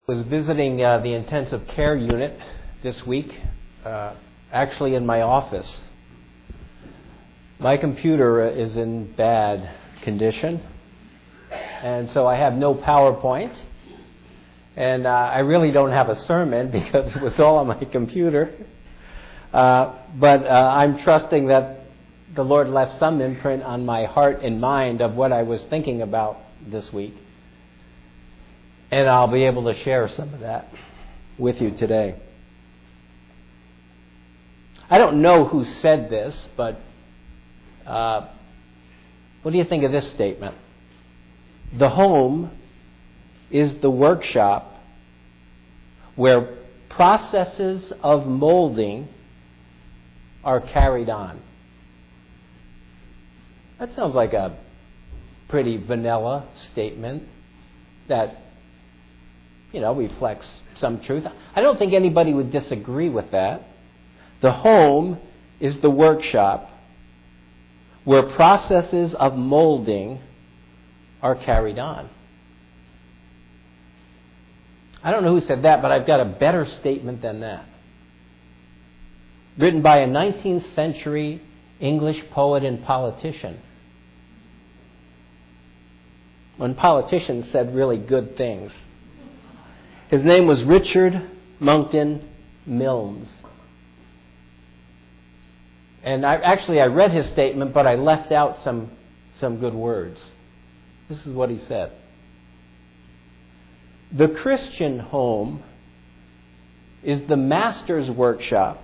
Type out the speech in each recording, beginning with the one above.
Was visiting the intensive care unit this week, actually in my office. My computer is in bad condition, and so I have no PowerPoint, and I really don't have a sermon because it was all on my computer. But I'm trusting that the Lord left some imprint on my heart and mind of what I was thinking about this week. And I'll be able to share some of that with you today. I don't know who said this, but what do you think of this statement? The home is the workshop where processes of molding are carried on. That sounds like a pretty vanilla statement that reflects some truth. I don't think anybody would disagree with that. The home is the workshop where processes of molding are carried on. I don't know who said that, but I've got a better statement than that. Written by a 19th century English poet and politician. When politicians said really good things. His name was Richard Monckton Milnes. And I read his statement, but I left out some good words. This is what he said. The Christian home is the master's workshop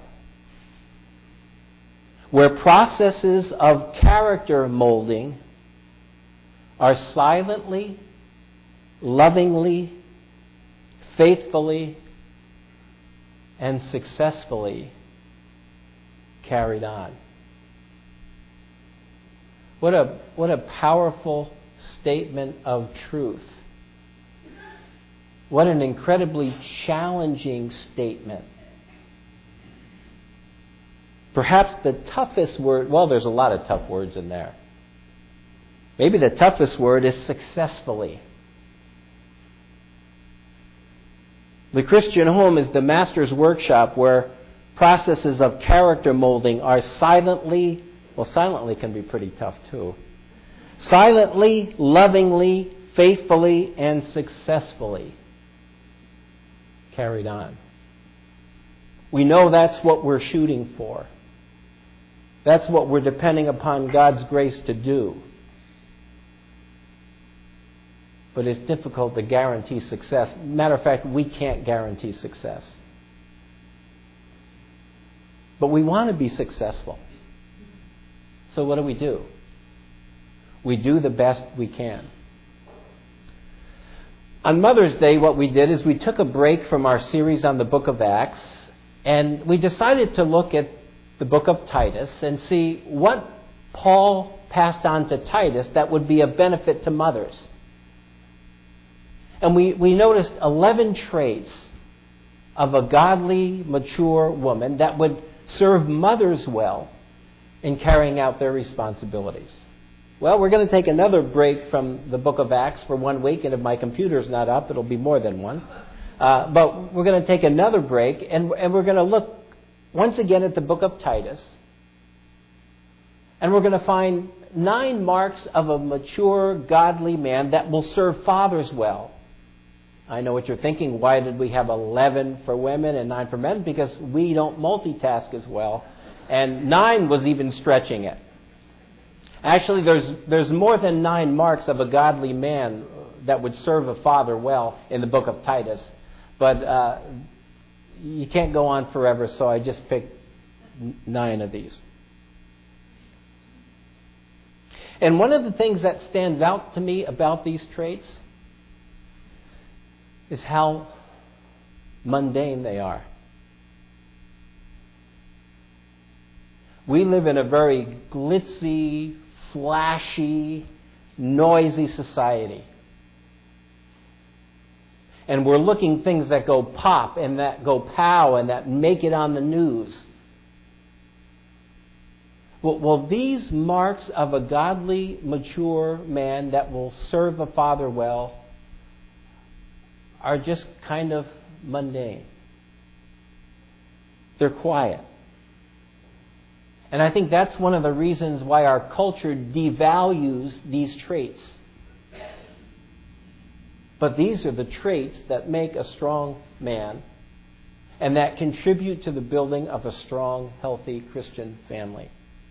where processes of character molding are silently, lovingly, faithfully, and successfully carried on. What a powerful statement of truth. What an incredibly challenging statement. Perhaps the toughest word, well, there's a lot of tough words in there. Maybe the toughest word is successfully. The Christian home is the master's workshop where processes of character molding are silently can be pretty tough too. Silently, lovingly, faithfully, and successfully carried on. We know that's what we're shooting for. That's what we're depending upon God's grace to do. But it's difficult to guarantee success. Matter of fact, we can't guarantee success. But we want to be successful. So what do? We do the best we can. On Mother's Day, what we did is we took a break from our series on the book of Acts, and we decided to look at the book of Titus and see what Paul passed on to Titus that would be of benefit to mothers. And we noticed 11 traits of a godly, mature woman that would serve mothers well in carrying out their responsibilities. Well, we're going to take another break from the book of Acts for 1 week, and if my computer's not up, it'll be more than one. But we're going to take another break, and we're going to look once again at the book of Titus, and we're going to find 9 marks of a mature, godly man that will serve fathers well. I know what you're thinking. Why did we have 11 for women and 9 for men? Because we don't multitask as well. And 9 was even stretching it. Actually, there's more than 9 marks of a godly man that would serve a father well in the book of Titus. But you can't go on forever, so I just picked 9 of these. And one of the things that stands out to me about these traits is how mundane they are. We live in a very glitzy, flashy, noisy society. And we're looking things that go pop and that go pow and that make it on the news. Well, these marks of a godly, mature man that will serve a father well are just kind of mundane. They're quiet. And I think that's one of the reasons why our culture devalues these traits. But these are the traits that make a strong man and that contribute to the building of a strong, healthy Christian family.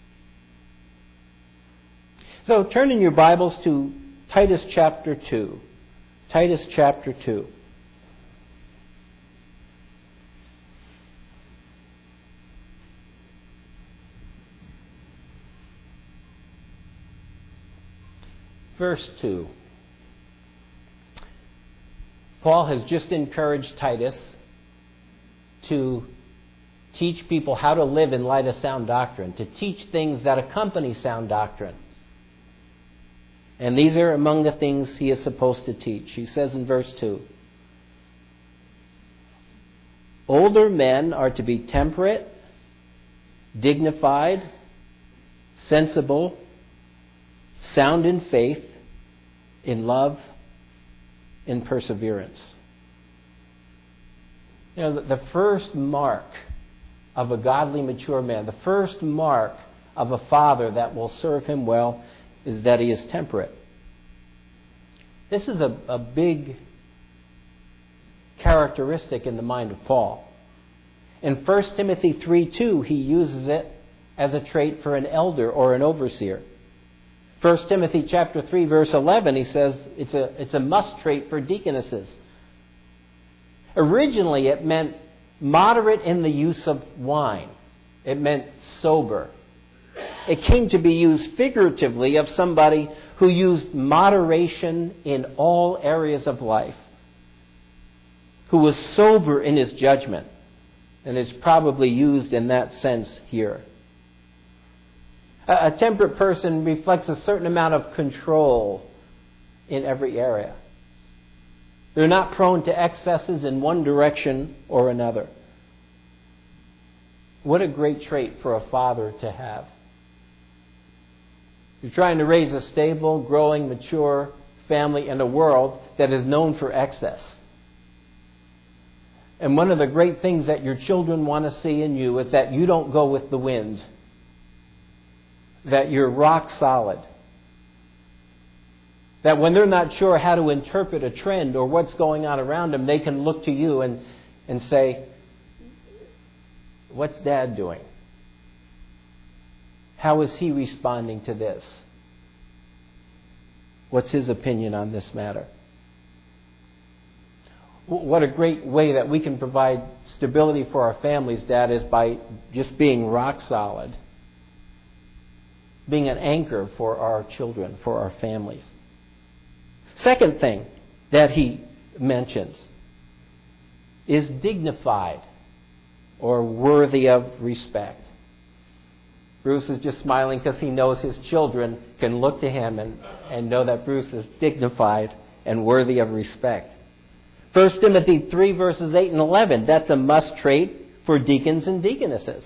So turn in your Bibles to Titus chapter 2. Titus chapter 2. Verse 2. Paul has just encouraged Titus to teach people how to live in light of sound doctrine, to teach things that accompany sound doctrine. And these are among the things he is supposed to teach. He says in verse 2, older men are to be temperate, dignified, sensible, sound in faith, in love, in perseverance. You know, the first mark of a godly, mature man, the first mark of a father that will serve him well is that he is temperate. This is a big characteristic in the mind of Paul. In 1 Timothy 3:2, he uses it as a trait for an elder or an overseer. 1 Timothy chapter 3, verse 11, he says it's a must trait for deaconesses. Originally, it meant moderate in the use of wine. It meant sober. It came to be used figuratively of somebody who used moderation in all areas of life, who was sober in his judgment, and is probably used in that sense here. A temperate person reflects a certain amount of control in every area. They're not prone to excesses in one direction or another. What a great trait for a father to have. You're trying to raise a stable, growing, mature family in a world that is known for excess. And one of the great things that your children want to see in you is that you don't go with the wind. That you're rock solid. That when they're not sure how to interpret a trend or what's going on around them, they can look to you and say, what's Dad doing? How is he responding to this? What's his opinion on this matter? What a great way that we can provide stability for our families, Dad, is by just being rock solid. Being an anchor for our children, for our families. Second thing that he mentions is dignified or worthy of respect. Bruce is just smiling because he knows his children can look to him and know that Bruce is dignified and worthy of respect. 1 Timothy 3 verses 8 and 11, that's a must trait for deacons and deaconesses.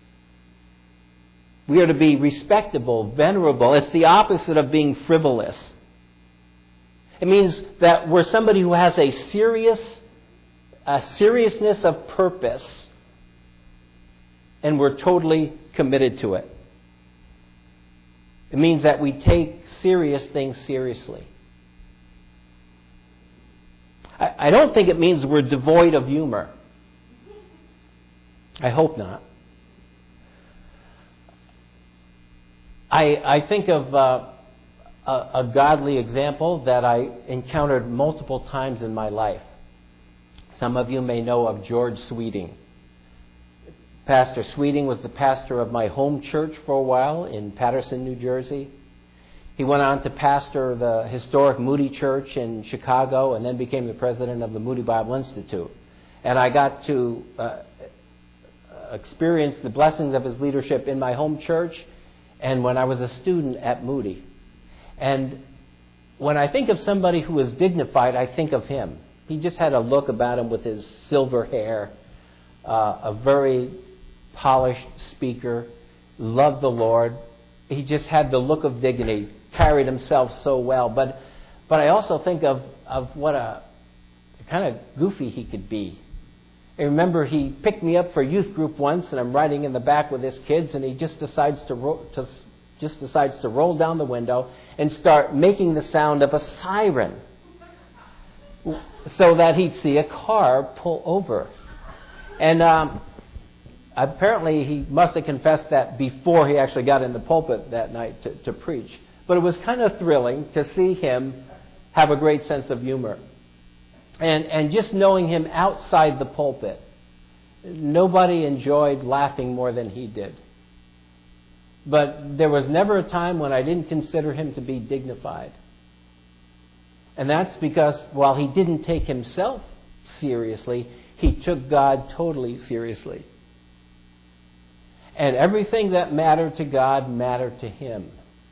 We are to be respectable, venerable. It's the opposite of being frivolous. It means that we're somebody who has a seriousness of purpose, and we're totally committed to it. It means that we take serious things seriously. I don't think it means we're devoid of humor. I hope not. I think of a godly example that I encountered multiple times in my life. Some of you may know of George Sweeting. Pastor Sweeting was the pastor of my home church for a while in Paterson, New Jersey. He went on to pastor the historic Moody Church in Chicago and then became the president of the Moody Bible Institute. And I got to experience the blessings of his leadership in my home church and when I was a student at Moody. And when I think of somebody who is dignified, I think of him. He just had a look about him with his silver hair, a very polished speaker, loved the Lord. He just had the look of dignity, carried himself so well. But I also think of what a kind of goofy he could be. I remember he picked me up for youth group once, and I'm riding in the back with his kids, and he just decides to roll down the window and start making the sound of a siren so that he'd see a car pull over. And apparently he must have confessed that before he actually got in the pulpit that night to preach. But it was kind of thrilling to see him have a great sense of humor. And just knowing him outside the pulpit, nobody enjoyed laughing more than he did. But there was never a time when I didn't consider him to be dignified. And that's because while he didn't take himself seriously, he took God totally seriously. And everything that mattered to God mattered to him.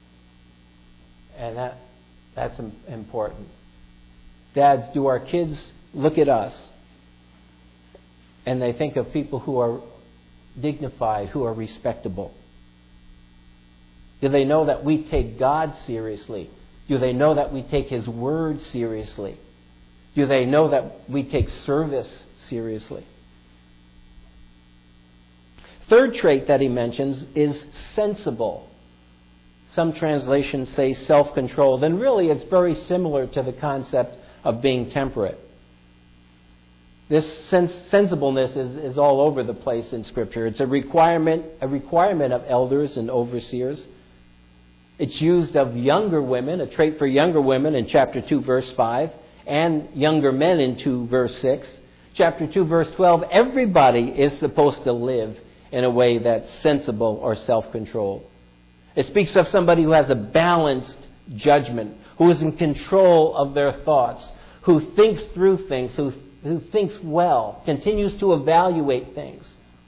And that's important. Dads, do our kids look at us and they think of people who are dignified, who are respectable? Do they know that we take God seriously? Do they know that we take His Word seriously? Do they know that we take service seriously? Third trait that he mentions is sensible. Some translations say self-controlled, and really it's very similar to the concept of being temperate. This sensibleness is all over the place in Scripture. It's a requirement of elders and overseers. It's used of younger women, a trait for younger women in chapter 2, verse 5, and younger men in 2, verse 6. Chapter 2, verse 12, everybody is supposed to live in a way that's sensible or self-controlled. It speaks of somebody who has a balanced judgment, who is in control of their thoughts, who thinks through things, who thinks well, continues to evaluate things.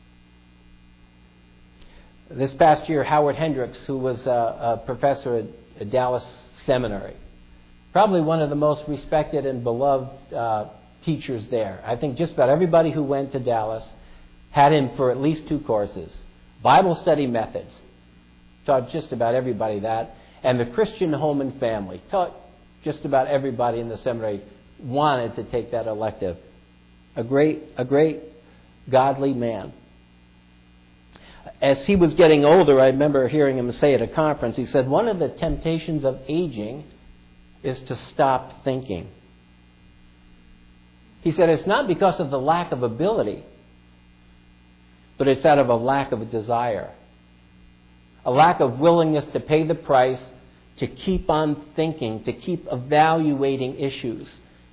This past year, Howard Hendricks, who was a professor at Dallas Seminary, probably one of the most respected and beloved teachers there. I think just about everybody who went to Dallas had him for at least 2 courses. Bible study methods, taught just about everybody that. And the Christian home and family, taught just about everybody in the seminary wanted to take that elective. A great godly man. As he was getting older, I remember hearing him say at a conference, he said, one of the temptations of aging is to stop thinking. He said it's not because of the lack of ability, but it's out of a lack of a desire. A lack of willingness to pay the price, to keep on thinking, to keep evaluating issues.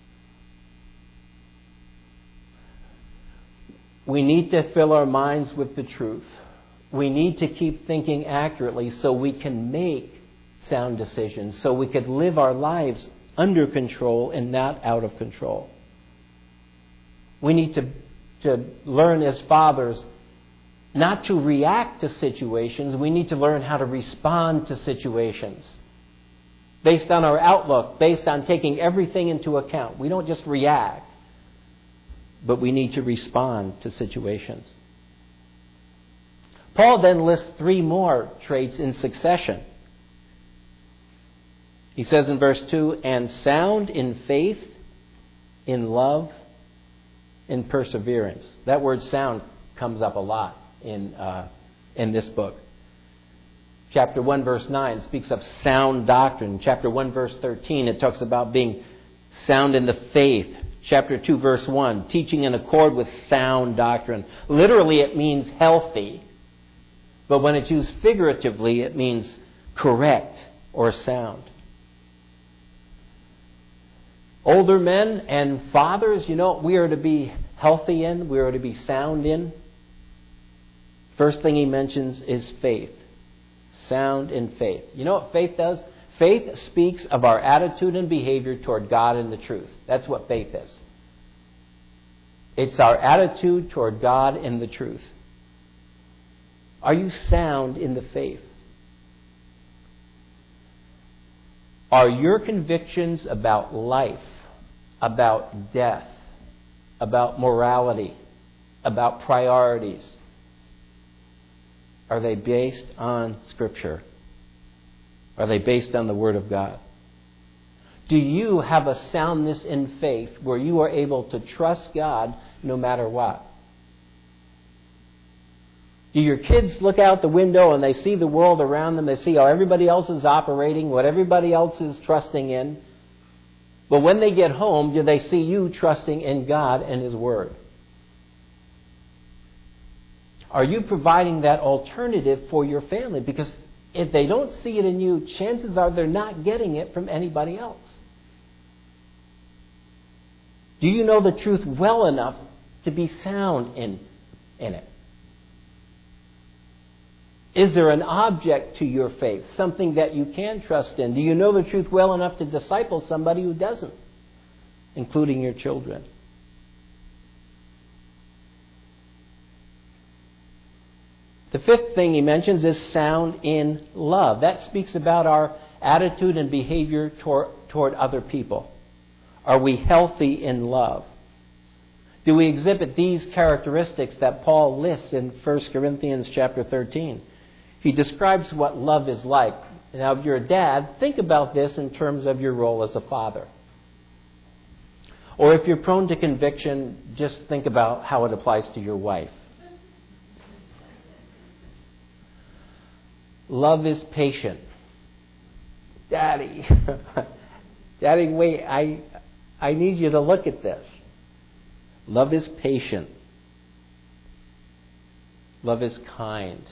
We need to fill our minds with the truth. We need to keep thinking accurately so we can make sound decisions, so we could live our lives under control and not out of control. We need to learn as fathers not to react to situations. We need to learn how to respond to situations based on our outlook, based on taking everything into account. We don't just react, but we need to respond to situations. Paul then lists 3 more traits in succession. He says in verse 2, and sound in faith, in love, in perseverance. That word sound comes up a lot in this book. Chapter 1, verse 9 speaks of sound doctrine. Chapter 1, verse 13, it talks about being sound in the faith. Chapter 2, verse 1, teaching in accord with sound doctrine. Literally, it means healthy. But when it's used figuratively, it means correct or sound. Older men and fathers, you know what we are to be healthy in? We are to be sound in. First thing he mentions is faith. Sound in faith. You know what faith does? Faith speaks of our attitude and behavior toward God and the truth. That's what faith is. It's our attitude toward God and the truth. Are you sound in the faith? Are your convictions about life, about death, about morality, about priorities, are they based on Scripture? Are they based on the Word of God? Do you have a soundness in faith where you are able to trust God no matter what? Do your kids look out the window and they see the world around them, they see how everybody else is operating, what everybody else is trusting in, but when they get home, do they see you trusting in God and His Word? Are you providing that alternative for your family? Because if they don't see it in you, chances are they're not getting it from anybody else. Do you know the truth well enough to be sound in it? Is there an object to your faith, something that you can trust in? Do you know the truth well enough to disciple somebody who doesn't, including your children? The fifth thing he mentions is sound in love. That speaks about our attitude and behavior toward other people. Are we healthy in love? Do we exhibit these characteristics that Paul lists in 1 Corinthians chapter 13? He describes what love is like. Now, if you're a dad, think about this in terms of your role as a father. Or if you're prone to conviction, just think about how it applies to your wife. Love is patient. Daddy, wait, I need you to look at this. Love is patient. Love is kind.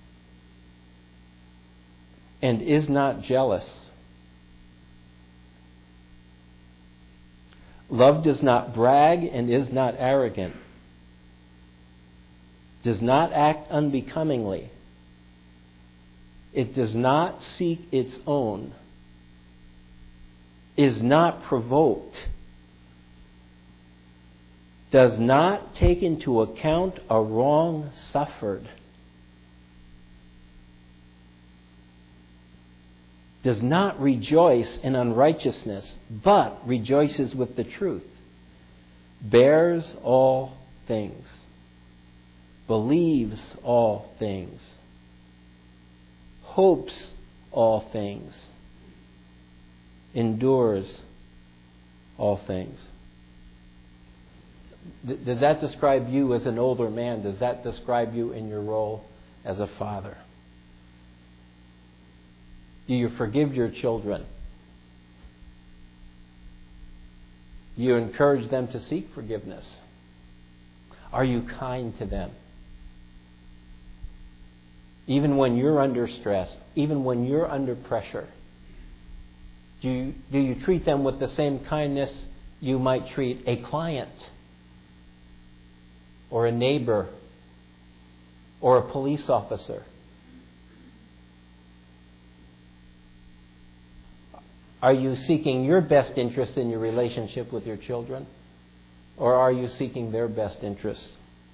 And is not jealous. Love does not brag and is not arrogant. Does not act unbecomingly. It does not seek its own. Is not provoked. Does not take into account a wrong suffered. Does not rejoice in unrighteousness, but rejoices with the truth. Bears all things. Believes all things. Hopes all things. Endures all things. Does that describe you as an older man? Does that describe you in your role as a father? Do you forgive your children? Do you encourage them to seek forgiveness? Are you kind to them? Even when you're under stress, even when you're under pressure, do you treat them with the same kindness you might treat a client or a neighbor or a police officer? Are you seeking your best interest in your relationship with your children? Or are you seeking their best interests?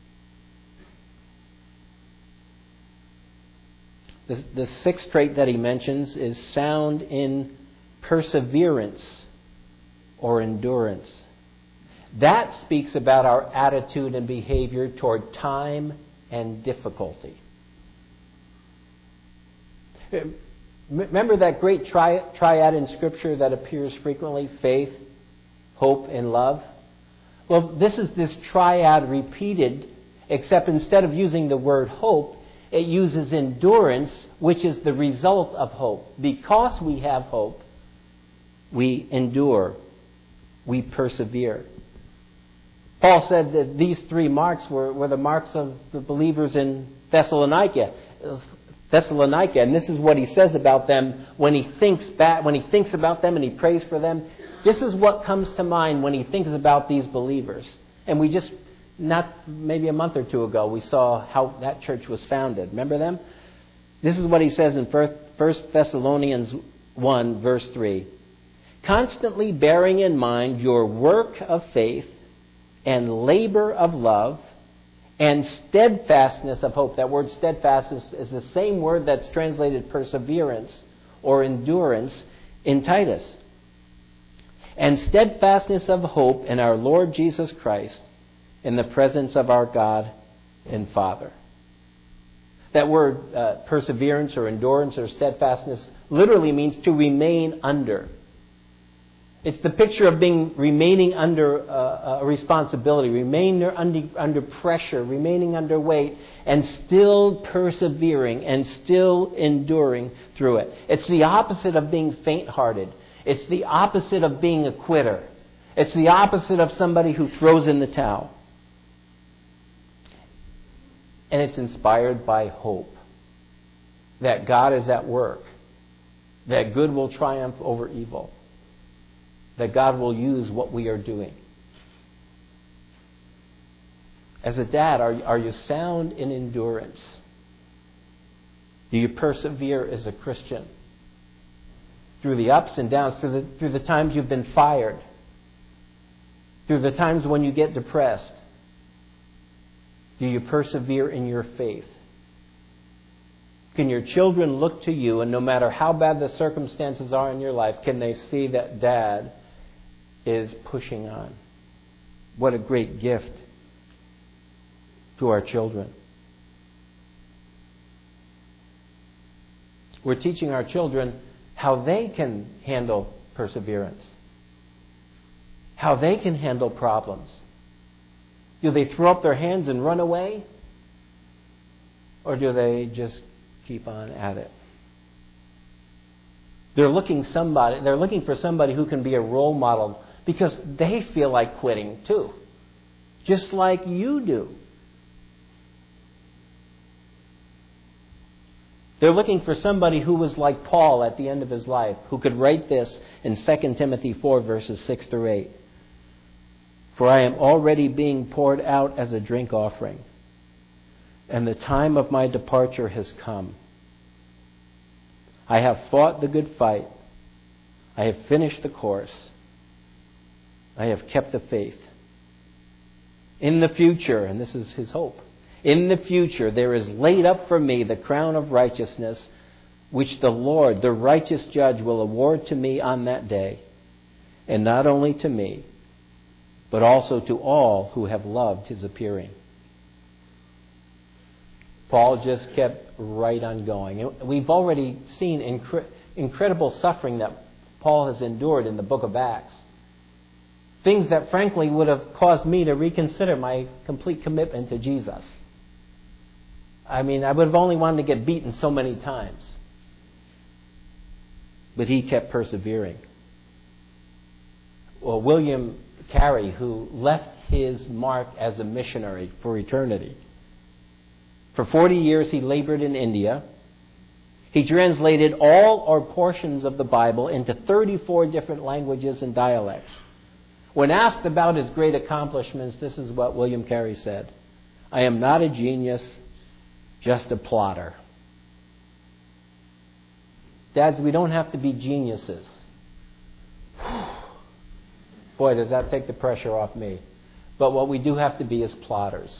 The sixth trait that he mentions is sound in perseverance or endurance. That speaks about our attitude and behavior toward time and difficulty. Remember that great triad in Scripture that appears frequently? Faith, hope, and love. Well, this is this triad repeated, except instead of using the word hope, it uses endurance, which is the result of hope. Because we have hope, we endure, we persevere. Paul said that these three marks were the marks of the believers in Thessalonica, and this is what he says about them when he thinks about them and he prays for them. This is what comes to mind when he thinks about these believers. And we just, not maybe a month or two ago, we saw how that church was founded. Remember them? This is what he says in 1 Thessalonians 1, verse 3. Constantly bearing in mind your work of faith and labor of love and steadfastness of hope. That word steadfastness is the same word that's translated perseverance or endurance in Titus. And steadfastness of hope in our Lord Jesus Christ in the presence of our God and Father. That word perseverance or endurance or steadfastness literally means to remain under. It's the picture of remaining under a responsibility, remaining under pressure, remaining under weight, and still persevering and still enduring through it. It's the opposite of being faint-hearted. It's the opposite of being a quitter. It's the opposite of somebody who throws in the towel. And it's inspired by hope that God is at work, that good will triumph over evil, that God will use what we are doing. As a dad, are you sound in endurance? Do you persevere as a Christian? Through the ups and downs, through the times you've been fired, through the times when you get depressed, do you persevere in your faith? Can your children look to you, and no matter how bad the circumstances are in your life, can they see that Dad is pushing on? What a great gift to our children. We're teaching our children how they can handle perseverance, how they can handle problems. Do they throw up their hands and run away? Or do they just keep on at it? They're looking for somebody who can be a role model because they feel like quitting too. Just like you do. They're looking for somebody who was like Paul at the end of his life, who could write this in 2 Timothy 4, verses 6 through 8. For I am already being poured out as a drink offering, and the time of my departure has come. I have fought the good fight. I have finished the course. I have kept the faith. In the future, and this is his hope, in the future there is laid up for me the crown of righteousness, which the Lord, the righteous judge, will award to me on that day, and not only to me, but also to all who have loved his appearing. Paul just kept right on going. We've already seen incredible suffering that Paul has endured in the book of Acts. Things that frankly would have caused me to reconsider my complete commitment to Jesus. I mean, I would have only wanted to get beaten so many times. But he kept persevering. Well, William Carey, who left his mark as a missionary for eternity. For 40 years he labored in India. He translated all or portions of the Bible into 34 different languages and dialects. When asked about his great accomplishments, this is what William Carey said: I am not a genius, just a plotter. Dads, we don't have to be geniuses. Boy, does that take the pressure off me. But what we do have to be is plotters.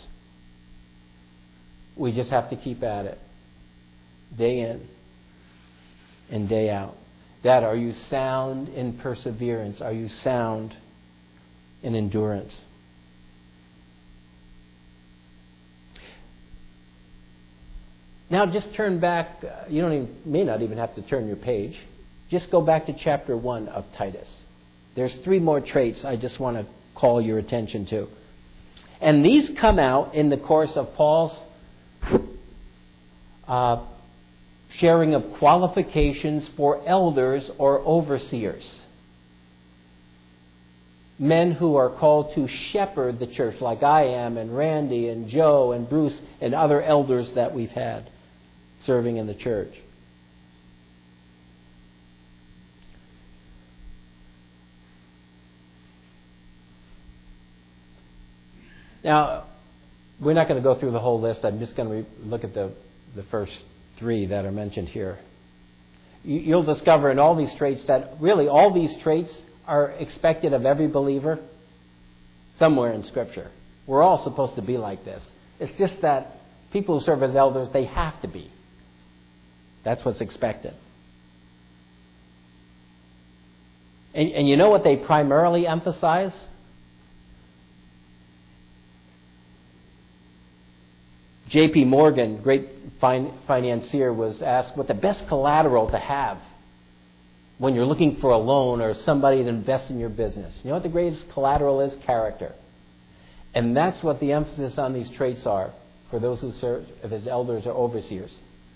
We just have to keep at it, day in and day out. Dad, are you sound in perseverance? Are you sound in endurance? Now just turn back. You may not even have to turn your page. Just go back to chapter 1 of Titus. There's 3 more traits I just want to call your attention to. And these come out in the course of Paul's sharing of qualifications for elders or overseers. Men who are called to shepherd the church, like I am, and Randy, and Joe, and Bruce, and other elders that we've had serving in the church. Now, we're not going to go through the whole list. I'm just going to look at the first 3 that are mentioned here. You'll discover in all these traits that really all these traits are expected of every believer somewhere in Scripture. We're all supposed to be like this. It's just that people who serve as elders, they have to be. That's what's expected. And you know what they primarily emphasize? J.P. Morgan, great financier, was asked what the best collateral to have when you're looking for a loan or somebody to invest in your business. You know what the greatest collateral is? Character. And that's what the emphasis on these traits are for those who serve as elders or overseers.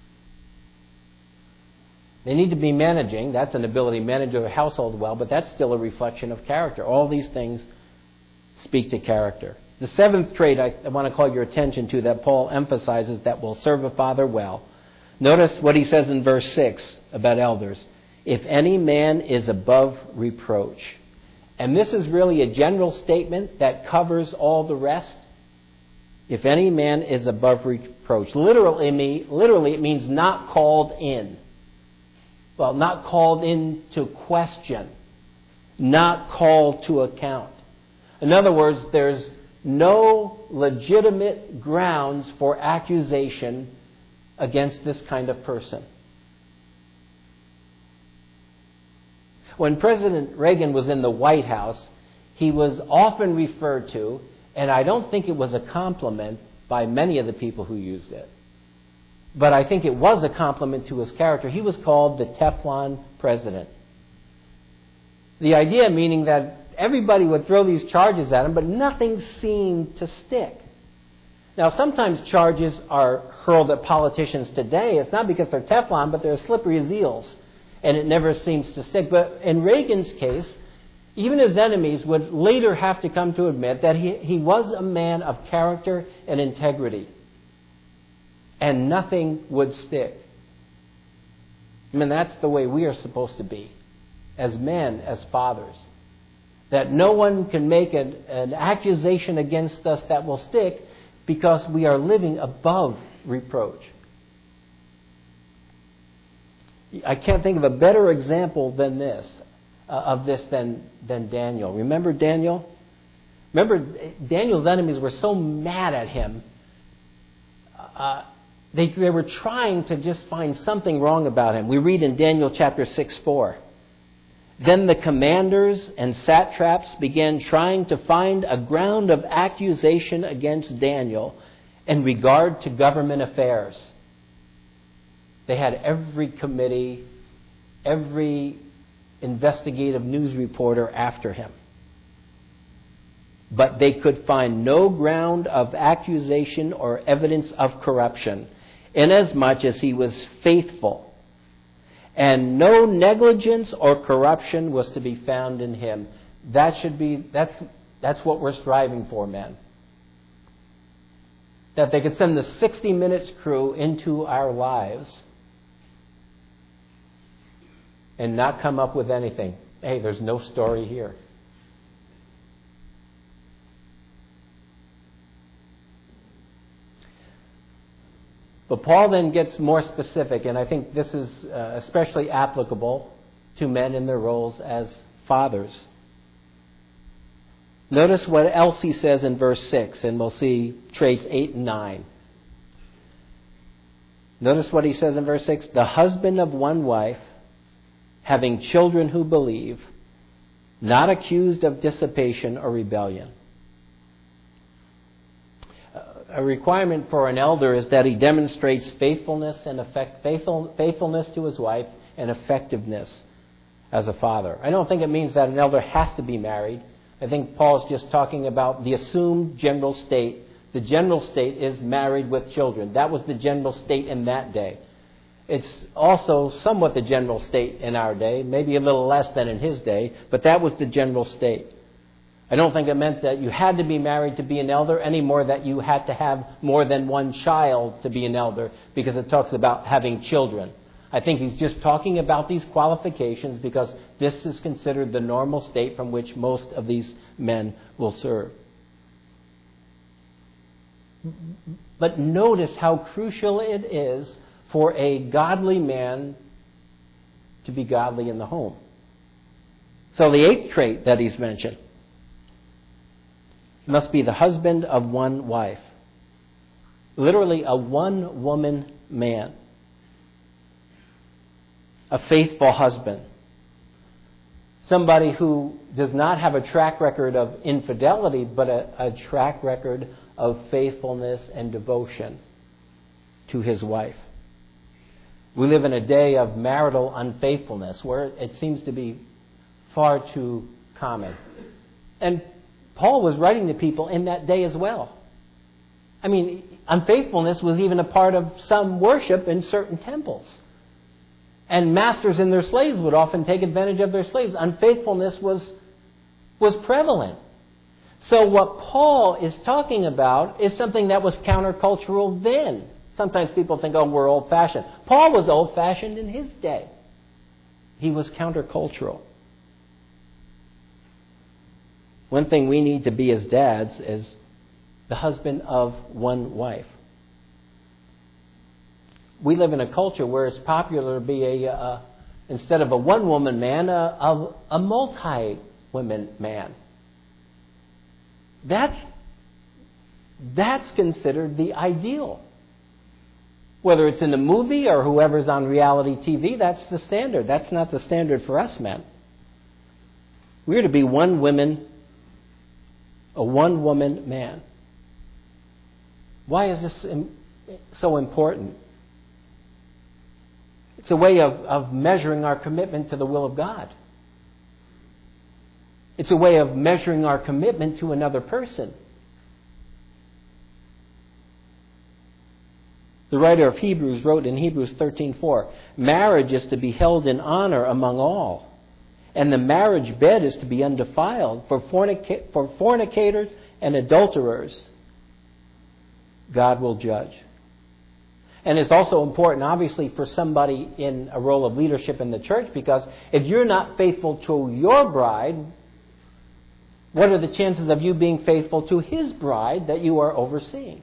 They need to be managing. That's an ability to manage their household well, but that's still a reflection of character. All these things speak to character. The seventh trait I want to call your attention to that Paul emphasizes that will serve a father well. Notice what he says in verse 6 about elders. If any man is above reproach. And this is really a general statement that covers all the rest. If any man is above reproach. Literally it means not called in. Well, not called into question. Not called to account. In other words, there's no legitimate grounds for accusation against this kind of person. When President Reagan was in the White House, he was often referred to, and I don't think it was a compliment by many of the people who used it, but I think it was a compliment to his character. He was called the Teflon president. The idea meaning that everybody would throw these charges at him, but nothing seemed to stick. Now, sometimes charges are hurled at politicians today. It's not because they're Teflon, but they're as slippery as eels, and it never seems to stick. But in Reagan's case, even his enemies would later have to come to admit that he was a man of character and integrity, and nothing would stick. I mean, that's the way we are supposed to be, as men, as fathers. That no one can make an accusation against us that will stick because we are living above reproach. I can't think of a better example than this, than Daniel. Remember Daniel? Remember, Daniel's enemies were so mad at him. They were trying to just find something wrong about him. We read in Daniel chapter 6:4. Then the commanders and satraps began trying to find a ground of accusation against Daniel in regard to government affairs. They had every committee, every investigative news reporter after him. But they could find no ground of accusation or evidence of corruption, inasmuch as he was faithful. And no negligence or corruption was to be found in him. That's what we're striving for, men. That they could send the 60 Minutes crew into our lives and not come up with anything. Hey, there's no story here. But Paul then gets more specific, and I think this is especially applicable to men in their roles as fathers. Notice what else he says in verse 6, and we'll see traits 8 and 9. Notice what he says in verse 6. The husband of one wife, having children who believe, not accused of dissipation or rebellion. A requirement for an elder is that he demonstrates faithfulness to his wife and effectiveness as a father. I don't think it means that an elder has to be married. I think Paul's just talking about the assumed general state. The general state is married with children. That was the general state in that day. It's also somewhat the general state in our day, maybe a little less than in his day, but that was the general state. I don't think it meant that you had to be married to be an elder any more that you had to have more than one child to be an elder, because it talks about having children. I think he's just talking about these qualifications because this is considered the normal state from which most of these men will serve. But notice how crucial it is for a godly man to be godly in the home. So the eighth trait that he's mentioned must be the husband of one wife. Literally a one-woman man. A faithful husband. Somebody who does not have a track record of infidelity, but a track record of faithfulness and devotion to his wife. We live in a day of marital unfaithfulness where it seems to be far too common. And Paul was writing to people in that day as well. I mean, unfaithfulness was even a part of some worship in certain temples. And masters and their slaves would often take advantage of their slaves. Unfaithfulness was prevalent. So what Paul is talking about is something that was countercultural then. Sometimes people think, oh, we're old-fashioned. Paul was old-fashioned in his day. He was countercultural. One thing we need to be as dads is the husband of one wife. We live in a culture where it's popular to be instead of a one-woman man, a multi-woman man. That's considered the ideal. Whether it's in a movie or whoever's on reality TV, that's the standard. That's not the standard for us men. We're to be a one-woman man. Why is this so important? It's a way of measuring our commitment to the will of God. It's a way of measuring our commitment to another person. The writer of Hebrews wrote in Hebrews 13:4, marriage is to be held in honor among all, and the marriage bed is to be undefiled for fornicators and adulterers. God will judge. And it's also important, obviously, for somebody in a role of leadership in the church, because if you're not faithful to your bride, what are the chances of you being faithful to his bride that you are overseeing?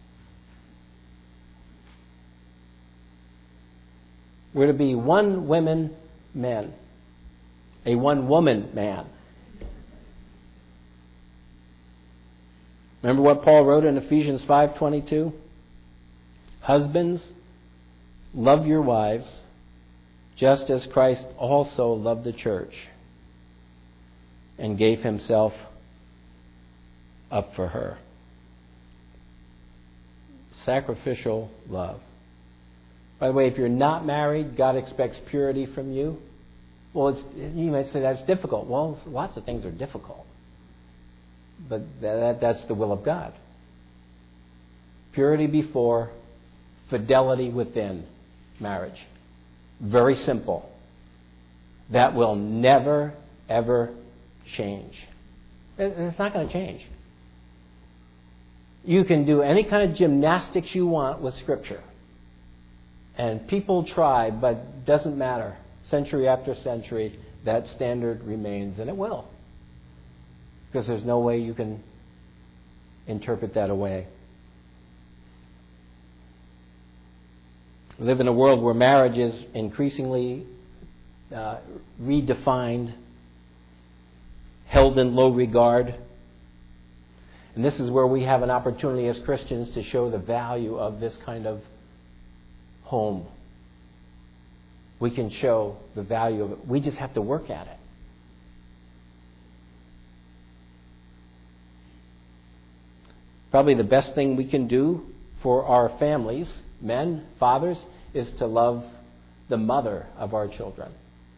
We're to be one-woman men, a one-woman man. Remember what Paul wrote in Ephesians 5:22? Husbands, love your wives, just as Christ also loved the church and gave himself up for her. Sacrificial love. By the way, if you're not married, God expects purity from you. Well, you might say that's difficult. Well, lots of things are difficult. But that's the will of God. Purity before, fidelity within marriage. Very simple. That will never, ever change. It's not going to change. You can do any kind of gymnastics you want with Scripture. And people try, but it doesn't matter. Century after century, that standard remains, and it will. Because there's no way you can interpret that away. We live in a world where marriage is increasingly redefined, held in low regard. And this is where we have an opportunity as Christians to show the value of this kind of home. We can show the value of it. We just have to work at it. Probably the best thing we can do for our families, men, fathers, is to love the mother of our children.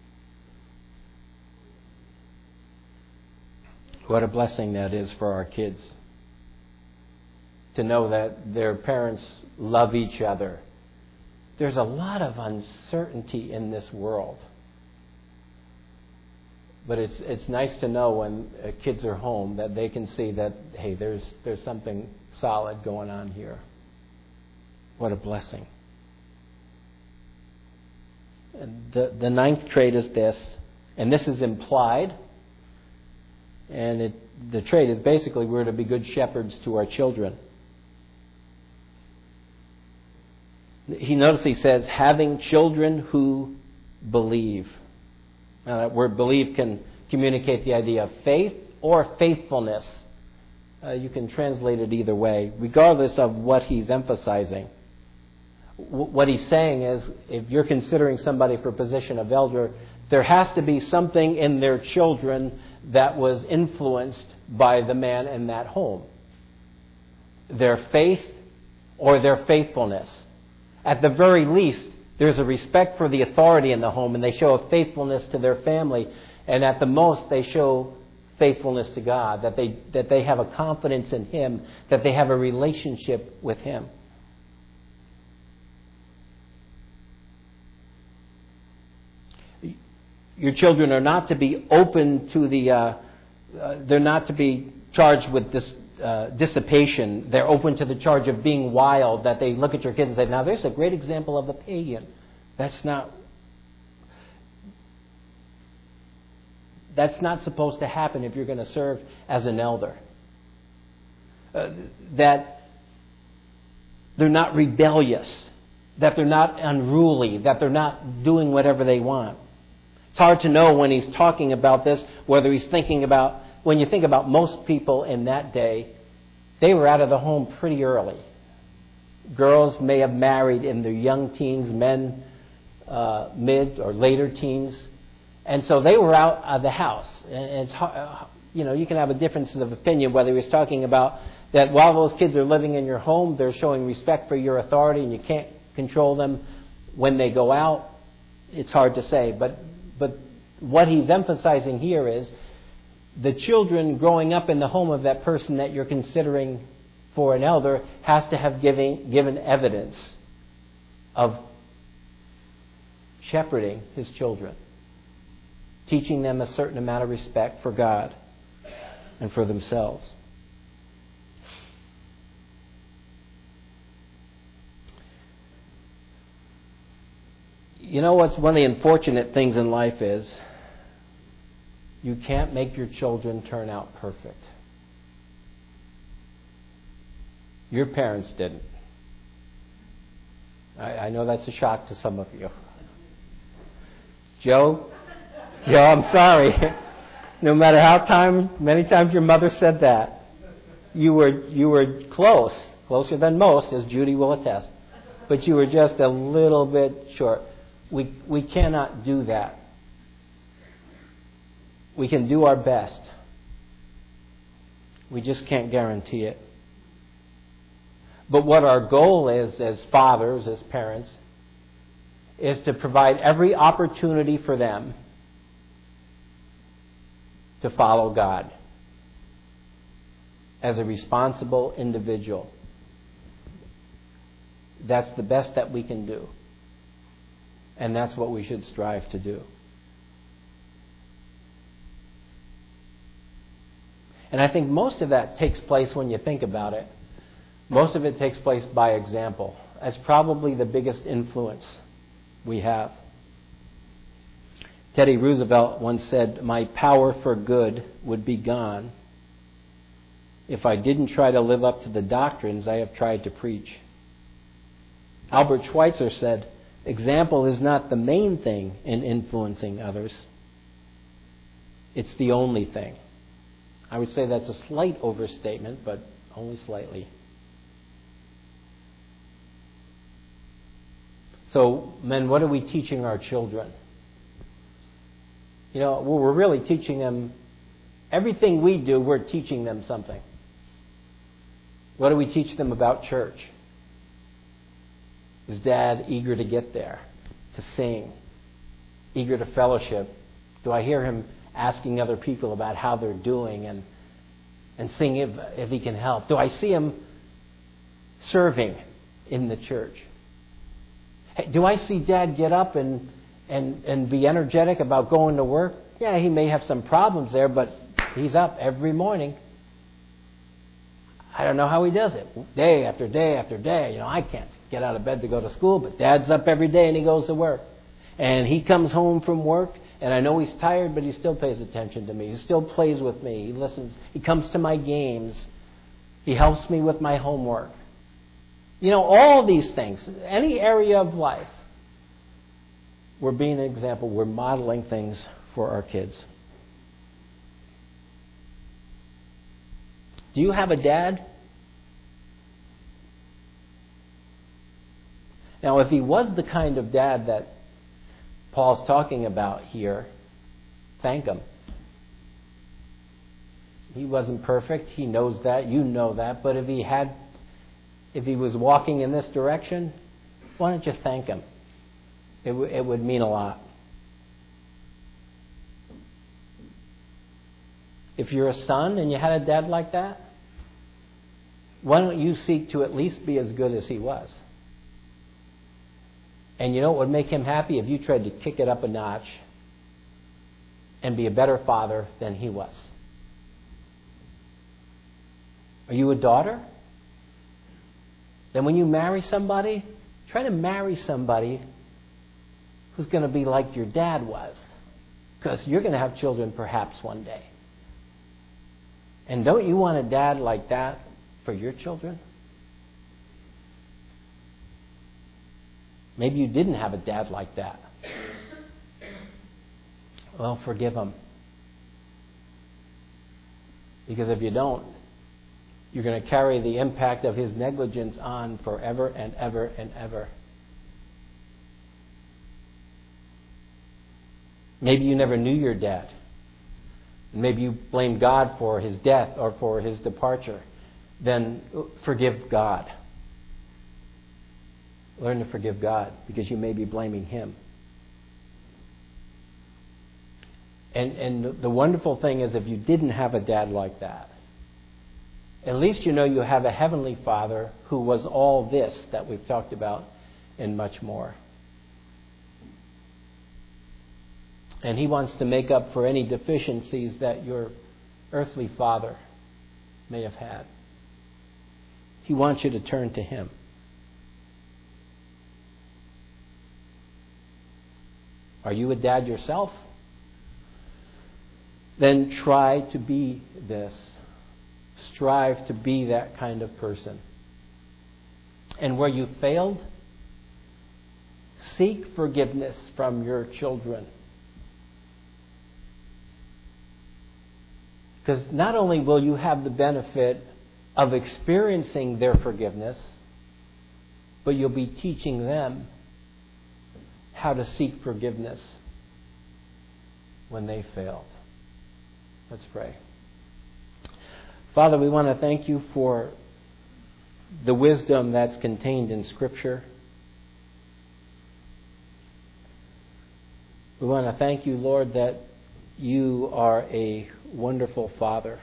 What a blessing that is for our kids. To know that their parents love each other. There's a lot of uncertainty in this world. But it's nice to know when kids are home that they can see that, hey, there's something solid going on here. What a blessing. And the ninth trait is this, and this is implied, and the trait is basically we're to be good shepherds to our children. He says, having children who believe. Now, that word believe can communicate the idea of faith or faithfulness. You can translate it either way, regardless of what he's emphasizing. What he's saying is, if you're considering somebody for a position of elder, there has to be something in their children that was influenced by the man in that home. Their faith or their faithfulness. At the very least, There's a respect for the authority in the home, and they show a faithfulness to their family. And at the most, they show faithfulness to God, that they have a confidence in Him, that they have a relationship with Him. Your children are not to be open to they're not to be charged with this dissipation. They're open to the charge of being wild, that they look at your kids and say, now there's a great example of a pagan. That's not supposed to happen if you're going to serve as an elder. That they're not rebellious, that they're not unruly, that they're not doing whatever they want. It's hard to know when he's talking about this, whether he's thinking about, when you think about most people in that day, they were out of the home pretty early. Girls may have married in their young teens, men mid or later teens. And so they were out of the house. And it's hard, you can have a difference of opinion whether he's talking about that while those kids are living in your home, they're showing respect for your authority and you can't control them when they go out. It's hard to say. But what he's emphasizing here is the children growing up in the home of that person that you're considering for an elder has to have given evidence of shepherding his children, teaching them a certain amount of respect for God and for themselves. You know what's one of the unfortunate things in life is you can't make your children turn out perfect. Your parents didn't. I know that's a shock to some of you. Joe, I'm sorry. No matter many times your mother said that, you were closer than most, as Judy will attest. But you were just a little bit short. We cannot do that. We can do our best. We just can't guarantee it. But what our goal is as fathers, as parents, is to provide every opportunity for them to follow God as a responsible individual. That's the best that we can do. And that's what we should strive to do. And I think most of that takes place when you think about it. Most of it takes place by example. That's probably the biggest influence we have. Teddy Roosevelt once said, "My power for good would be gone if I didn't try to live up to the doctrines I have tried to preach." Albert Schweitzer said, "Example is not the main thing in influencing others. It's the only thing." I would say that's a slight overstatement, but only slightly. So, men, what are we teaching our children? We're really teaching them, everything we do, we're teaching them something. What do we teach them about church? Is Dad eager to get there, to sing, eager to fellowship? Do I hear him asking other people about how they're doing and seeing if he can help? Do I see him serving in the church? Hey, do I see Dad get up and be energetic about going to work? Yeah, he may have some problems there, but he's up every morning. I don't know how he does it. Day after day after day. I can't get out of bed to go to school, but Dad's up every day and he goes to work. And he comes home from work, and I know he's tired, but he still pays attention to me. He still plays with me. He listens. He comes to my games. He helps me with my homework. All these things, any area of life, we're being an example. We're modeling things for our kids. Do you have a dad? Now, if he was the kind of dad that Paul's talking about here, thank him. He wasn't perfect. He knows that. You know that. But if he was walking in this direction, why don't you thank him? it would mean a lot. If you're a son and you had a dad like that, why don't you seek to at least be as good as he was? And you know what would make him happy? If you tried to kick it up a notch and be a better father than he was. Are you a daughter? Then when you marry somebody, try to marry somebody who's going to be like your dad was. Because you're going to have children perhaps one day. And don't you want a dad like that for your children? Maybe you didn't have a dad like that. Well, forgive him. Because if you don't, you're going to carry the impact of his negligence on forever and ever and ever. Maybe you never knew your dad. Maybe you blame God for his death or for his departure. Then forgive God. Learn to forgive God because you may be blaming him. And the wonderful thing is if you didn't have a dad like that, at least you know you have a heavenly Father who was all this that we've talked about and much more. And he wants to make up for any deficiencies that your earthly father may have had. He wants you to turn to him. Are you a dad yourself? Then try to be this. Strive to be that kind of person. And where you failed, seek forgiveness from your children. Because not only will you have the benefit of experiencing their forgiveness, but you'll be teaching them how to seek forgiveness when they failed. Let's pray. Father, we want to thank you for the wisdom that's contained in Scripture. We want to thank you, Lord, that you are a wonderful Father.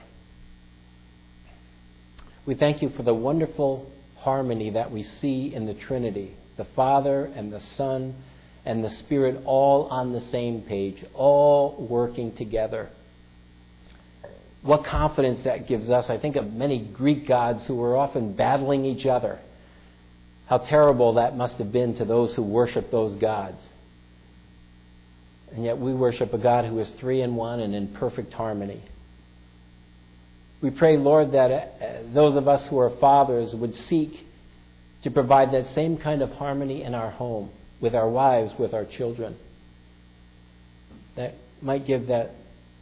We thank you for the wonderful harmony that we see in the Trinity, the Father and the Son and the Spirit all on the same page, all working together. What confidence that gives us. I think of many Greek gods who were often battling each other. How terrible that must have been to those who worship those gods. And yet we worship a God who is three in one and in perfect harmony. We pray, Lord, that those of us who are fathers would seek to provide that same kind of harmony in our home, with our wives, with our children. That might give that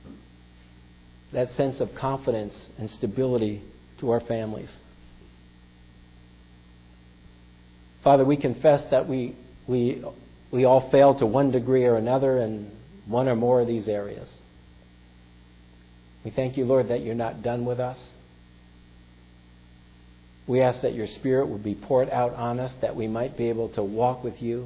sense of confidence and stability to our families. Father, we confess that we all fail to one degree or another in one or more of these areas. We thank you, Lord, that you're not done with us. We ask that your Spirit would be poured out on us, that we might be able to walk with you.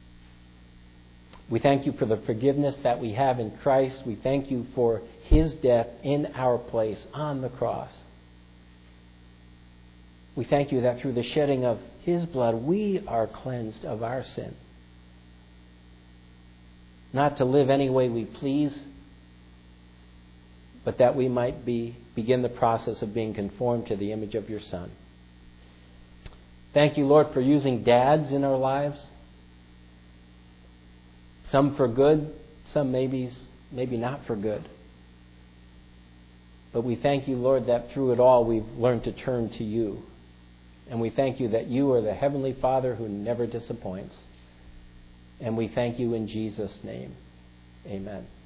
We thank you for the forgiveness that we have in Christ. We thank you for his death in our place on the cross. We thank you that through the shedding of his blood, we are cleansed of our sin. Not to live any way we please, but that we might begin the process of being conformed to the image of your Son. Thank you, Lord, for using dads in our lives. Some for good, some maybe not for good. But we thank you, Lord, that through it all we've learned to turn to you. And we thank you that you are the Heavenly Father who never disappoints. And we thank you in Jesus' name. Amen.